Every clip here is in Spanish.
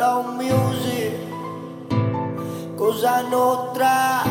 Loud Music, Cosa Nostra.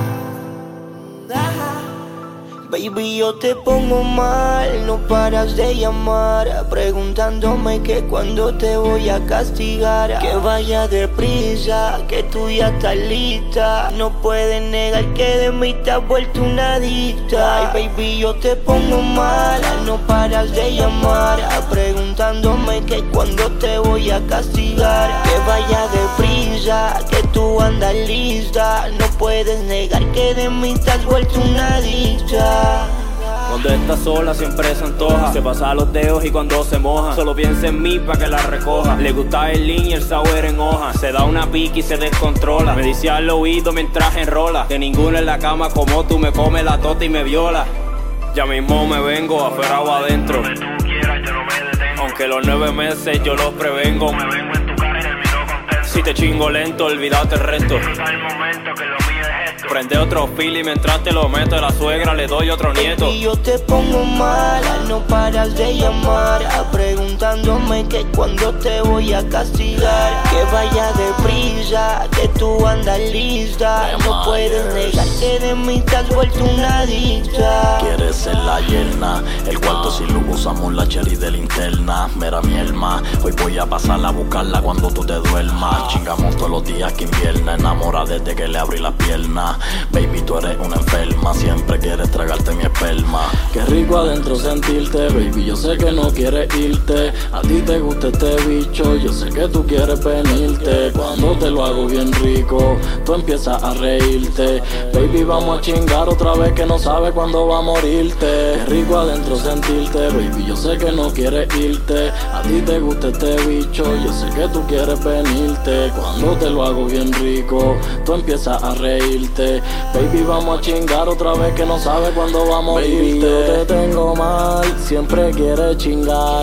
Baby, yo te pongo mal, no paras de llamar, preguntándome que cuando te voy a castigar. Que vaya deprisa, que tú ya estás lista. No puedes negar que de mí te has vuelto una adicta. Ay, baby, yo te pongo mal, no paras de llamar, preguntándome que cuando te voy a castigar. Que vaya deprisa, que tú andas lista. No puedes negar que de mí te has vuelto una adicta. Cuando está sola siempre se antoja, se pasa los dedos y cuando se moja solo piensa en mí pa' que la recoja. Le gusta el lean y el sour en hoja, se da una pique y se descontrola. Me dice al oído mientras enrola, que ninguno en la cama como tú me come la tota y me viola. Ya mismo me vengo, afuera o adentro, donde tú quieras yo no me detengo. aunque los 9 meses yo los prevengo. Me vengo en tu cara y el miro contento. Si te chingo lento, olvídate el resto. Disfruta el momento que lo mío es esto. Prende otro fili mientras te lo meto. A la suegra le doy otro nieto. Y yo te pongo mal, no paras de llamar, preguntándome que cuando te voy a castigar. Que vaya deprisa, que tú andas lista. No puedes negar que de mí te has vuelto una adicta. Quieres ser la yerna, el cuarto si lo usamos la cherry de linterna. Mira mi alma, hoy voy a pasarla a buscarla cuando tú te duermas. Chingamos todos los días que invierna, enamora desde que le abrí las piernas. Baby, tú eres una enferma, siempre quieres tragarte mi esperma. Qué rico adentro sentirte, baby, yo sé que no quieres irte. A ti te gusta este bicho, yo sé que tú quieres venirte. Cuando te lo hago bien rico, tú empiezas a reírte. Baby, vamos a chingar otra vez que no sabes cuándo va a morirte. Qué rico adentro sentirte, baby, yo sé que no quieres irte. A ti te gusta este bicho, yo sé que tú quieres venirte. Cuando te lo hago bien rico, tú empiezas a reírte. Baby, vamos a chingar otra vez que no sabes cuándo va a morirte. Baby, yo te tengo mal, siempre quieres chingar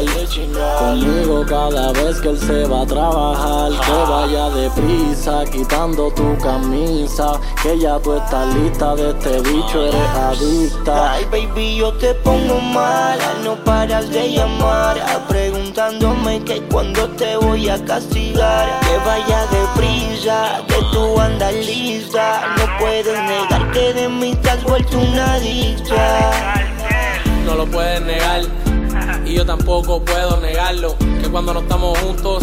conmigo cada vez que él se va a trabajar. Que vaya deprisa, quitando tu camisa, que ya tú estás lista de este bicho, eres adicta. Ay, baby, yo te pongo mal, no paras de llamar, preguntándome que cuando te voy a castigar. Que vaya deprisa, que tú andas lista. No puedes negar que de mí te has vuelto una adicta. No lo puedes negar y yo tampoco puedo negarlo, que cuando no estamos juntos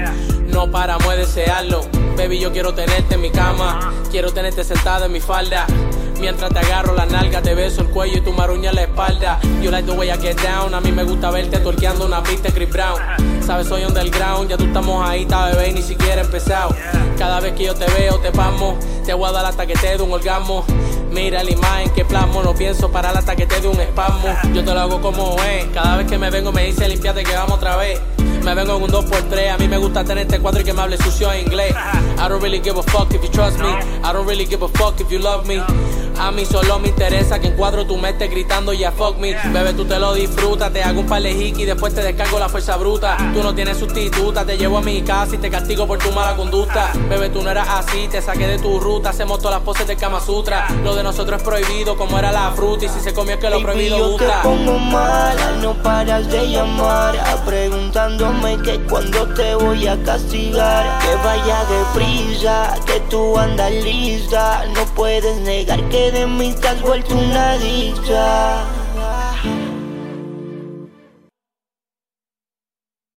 no paramos de desearlo. Baby, yo quiero tenerte en mi cama, quiero tenerte sentada en mi falda. Mientras te agarro la nalga, te beso el cuello y tú me arruñas la espalda. You like the way I get down, a mí me gusta verte tuerqueando una pista de Chris Brown. Sabes, soy underground, ya tú estamos ahí, está bebé, y ni siquiera he empezado. Cada vez que yo te veo, te pasmo, te voy a dar hasta que te dé un orgasmo. Mira la imagen que plasmo, no pienso parar hasta que te dé un espasmo. Yo te lo hago como es, cada vez que me vengo me dice limpiate que vamos otra vez. Me vengo en un 2x3, a mí me gusta tenerte 4 y que me hable sucio en inglés. I don't really give a fuck if you trust me, I don't really give a fuck if you love me. A mí solo me interesa que en cuadro tú me estés gritando ya fuck me. Bebé, tú te lo disfrutas, te hago un par de hiki y después te descargo la fuerza bruta. Tú no tienes sustituta, te llevo a mi casa y te castigo por tu mala conducta. Bebé, tú no eras así, te saqué de tu ruta, hacemos todas las poses del Kama Sutra. Lo de nosotros es prohibido como era la fruta y si se comió es que lo prohibido gusta. Yo te pongo mal, no paras de llamar, preguntándome que cuando te voy a castigar. Que vaya deprisa, que tú andas lista. No puedes negar que de mí te has vuelto una adicta.